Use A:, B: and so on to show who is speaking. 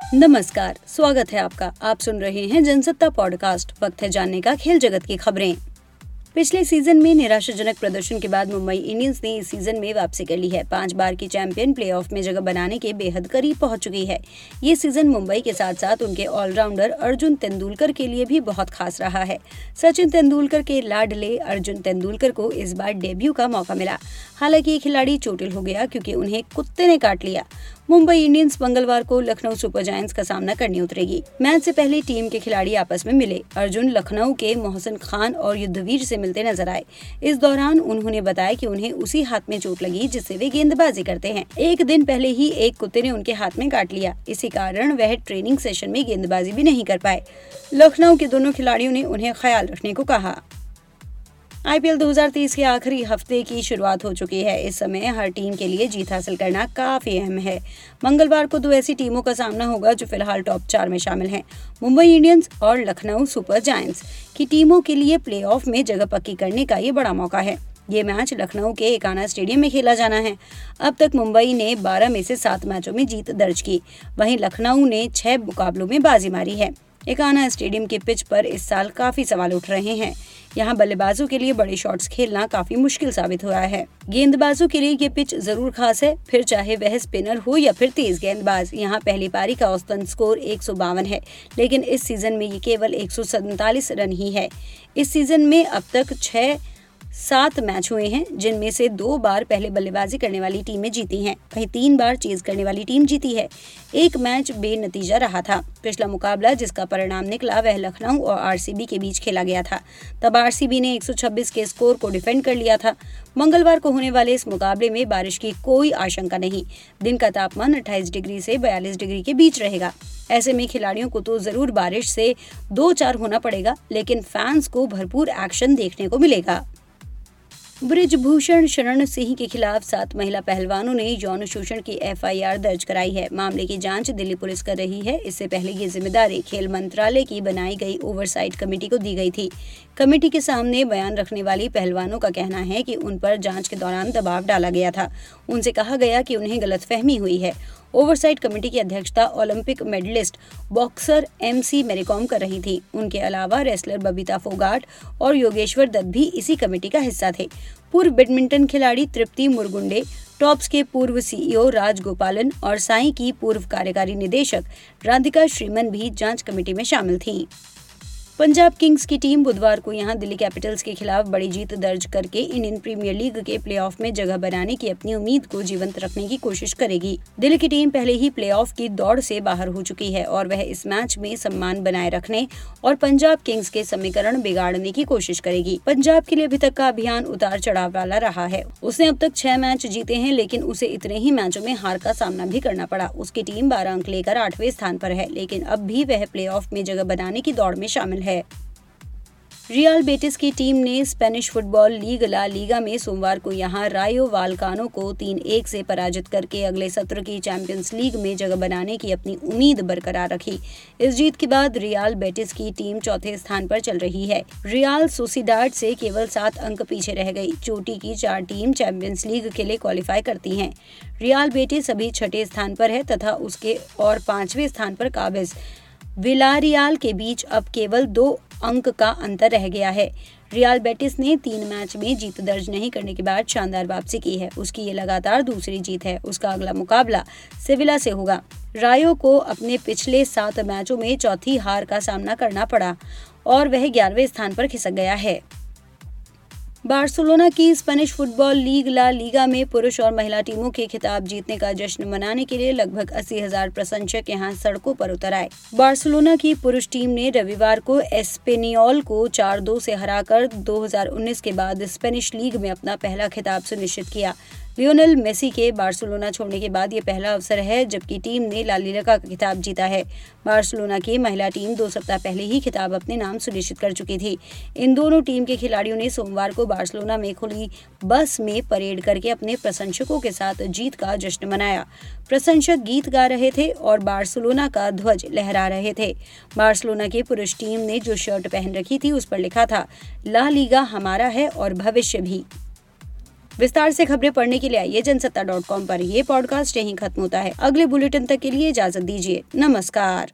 A: नमस्कार, स्वागत है आपका। आप सुन रहे हैं जनसत्ता पॉडकास्ट। वक्त है जानने का खेल जगत की खबरें। पिछले सीजन में निराशाजनक प्रदर्शन के बाद मुंबई इंडियंस ने इस सीजन में वापसी कर ली है। 5 बार की चैंपियन प्लेऑफ में जगह बनाने के बेहद करीब पहुंच चुकी है। ये सीजन मुंबई के साथ साथ उनके ऑलराउंडर अर्जुन तेंदुलकर के लिए भी बहुत खास रहा है। सचिन तेंदुलकर के लाडले अर्जुन तेंदुलकर को इस बार डेब्यू का मौका मिला। हालांकि ये खिलाड़ी चोटिल हो गया क्योंकि उन्हें कुत्ते ने काट लिया। मुंबई इंडियंस मंगलवार को लखनऊ सुपर जायंट्स का सामना करने उतरेगी। मैच से पहले टीम के खिलाड़ी आपस में मिले। अर्जुन लखनऊ के मोहसिन खान और युद्धवीर से मिलते नजर आए। इस दौरान उन्होंने बताया कि उन्हें उसी हाथ में चोट लगी जिससे वे गेंदबाजी करते हैं। एक दिन पहले ही एक कुत्ते ने उनके हाथ में काट लिया। इसी कारण वह ट्रेनिंग सेशन में गेंदबाजी भी नहीं कर पाए। लखनऊ के दोनों खिलाड़ियों ने उन्हें ख्याल रखने को कहा। आईपीएल 2023 के आखिरी हफ्ते की शुरुआत हो चुकी है। इस समय हर टीम के लिए जीत हासिल करना काफी अहम है। मंगलवार को 2 ऐसी टीमों का सामना होगा जो फिलहाल टॉप 4 में शामिल हैं। मुंबई इंडियंस और लखनऊ सुपर जायंट्स की टीमों के लिए प्लेऑफ में जगह पक्की करने का ये बड़ा मौका है। ये मैच लखनऊ के एकाना स्टेडियम में खेला जाना है। अब तक मुंबई ने 12 में से 7 मैचों में जीत दर्ज की। वहीं लखनऊ ने 6 मुकाबलों में बाजी मारी है। एकाना स्टेडियम के पिच पर इस साल काफी सवाल उठ रहे हैं। यहाँ बल्लेबाजों के लिए बड़े शॉट्स खेलना काफी मुश्किल साबित हुआ है। गेंदबाजों के लिए ये पिच जरूर खास है, फिर चाहे वह स्पिनर हो या फिर तेज गेंदबाज। यहाँ पहली पारी का औसतन स्कोर 152 है, लेकिन इस सीजन में ये केवल 147 रन ही है। इस सीजन में अब तक 7 मैच हुए हैं, जिनमें से 2 बार पहले बल्लेबाजी करने वाली टीमें जीती हैं। वहीं 3 बार चेज करने वाली टीम जीती है। एक मैच बेनतीजा रहा था। पिछला मुकाबला जिसका परिणाम निकला वह लखनऊ और आरसीबी के बीच खेला गया था। तब आरसीबी ने 126 के स्कोर को डिफेंड कर लिया था। मंगलवार को होने वाले इस मुकाबले में बारिश की कोई आशंका नहीं। दिन का तापमान 28 डिग्री से 42 डिग्री के बीच रहेगा। ऐसे में खिलाड़ियों को तो जरूर बारिश से 2-4 होना पड़ेगा, लेकिन फैंस को भरपूर एक्शन देखने को मिलेगा। बृजभूषण शरण सिंह के खिलाफ 7 महिला पहलवानों ने यौन शोषण की एफआईआर दर्ज कराई है। मामले की जांच दिल्ली पुलिस कर रही है। इससे पहले ये जिम्मेदारी खेल मंत्रालय की बनाई गई ओवरसाइट कमेटी को दी गई थी। कमेटी के सामने बयान रखने वाली पहलवानों का कहना है कि उन पर जांच के दौरान दबाव डाला गया था। उनसे कहा गया कि उन्हें गलतफहमी हुई है। ओवरसाइट कमेटी की अध्यक्षता Olympic medalist boxer MC Mary Kom कर रही थी। उनके अलावा रेसलर बबीता फोगाट और योगेश्वर दत्त भी इसी कमेटी का हिस्सा थे। पूर्व बैडमिंटन खिलाड़ी तृप्ति मुरगुंडे, टॉप्स के पूर्व सीईओ राजगोपालन और साई की पूर्व कार्यकारी निदेशक राधिका श्रीमन भी जांच कमेटी में शामिल थीं। पंजाब किंग्स की टीम बुधवार को यहां दिल्ली कैपिटल्स के खिलाफ बड़ी जीत दर्ज करके इंडियन प्रीमियर लीग के प्लेऑफ में जगह बनाने की अपनी उम्मीद को जीवंत रखने की कोशिश करेगी। दिल्ली की टीम पहले ही प्लेऑफ की दौड़ से बाहर हो चुकी है और वह इस मैच में सम्मान बनाए रखने और पंजाब किंग्स के समीकरण बिगाड़ने की कोशिश करेगी। पंजाब के लिए अभी तक का अभियान उतार चढ़ाव वाला रहा है। उसने अब तक 6 मैच जीते हैं, लेकिन उसे इतने ही मैचों में हार का सामना भी करना पड़ा। उसकी टीम 12 अंक लेकर 8वें स्थान पर है, लेकिन अब भी वह प्लेऑफ में जगह बनाने की दौड़ में शामिल है। रियल बेटिस की टीम ने Spanish football league La Liga में सोमवार को यहां रायो वालकानो को 3-1 से पराजित करके अगले सत्र की चैंपियंस लीग में जगह बनाने की अपनी उम्मीद बरकरार रखी। इस जीत के बाद रियल बेटिस की टीम 4थे स्थान पर चल रही है। रियल सोसिडाड से केवल 7 अंक पीछे रह गई। चोटी की 4 टीम चैंपियंस लीग के लिए क्वालिफाई करती हैं। रियल बेटिस अभी 6ठे स्थान पर है तथा उसके और 5वें स्थान पर काबिज विलारियाल के बीच अब केवल 2 अंक का अंतर रह गया है। रियल बेटिस ने 3 मैच में जीत दर्ज नहीं करने के बाद शानदार वापसी की है। उसकी ये लगातार दूसरी जीत है। उसका अगला मुकाबला सेविला से होगा। रायो को अपने पिछले 7 मैचों में चौथी हार का सामना करना पड़ा और वह 11वें स्थान पर खिसक गया है। बार्सिलोना की Spanish football league La Liga में पुरुष और महिला टीमों के खिताब जीतने का जश्न मनाने के लिए लगभग 80,000 प्रशंसक यहां सड़कों पर उतर आए। बार्सिलोना की पुरुष टीम ने रविवार को एस्पेनियोल को 4-2 से हराकर 2019 के बाद स्पेनिश लीग में अपना पहला खिताब सुनिश्चित किया। लियोनेल मेसी के बार्सिलोना छोड़ने के बाद ये पहला अवसर है जबकि टीम ने ला लीगा का खिताब जीता है। बार्सिलोना की महिला टीम 2 सप्ताह पहले ही खिताब अपने नाम सुनिश्चित कर चुकी थी। इन दोनों टीम के खिलाड़ियों ने सोमवार को बार्सिलोना में खुली बस में परेड करके अपने प्रशंसकों के साथ जीत का जश्न मनाया। प्रशंसक गीत गा रहे थे और बार्सिलोना का ध्वज लहरा रहे थे। बार्सिलोना की पुरुष टीम ने जो शर्ट पहन रखी थी उस पर लिखा था, ला लीगा हमारा है और भविष्य भी। विस्तार से खबरें पढ़ने के लिए आइए जनसत्ता.com पर। ये पॉडकास्ट यहीं खत्म होता है। अगले बुलेटिन तक के लिए इजाजत दीजिए। नमस्कार।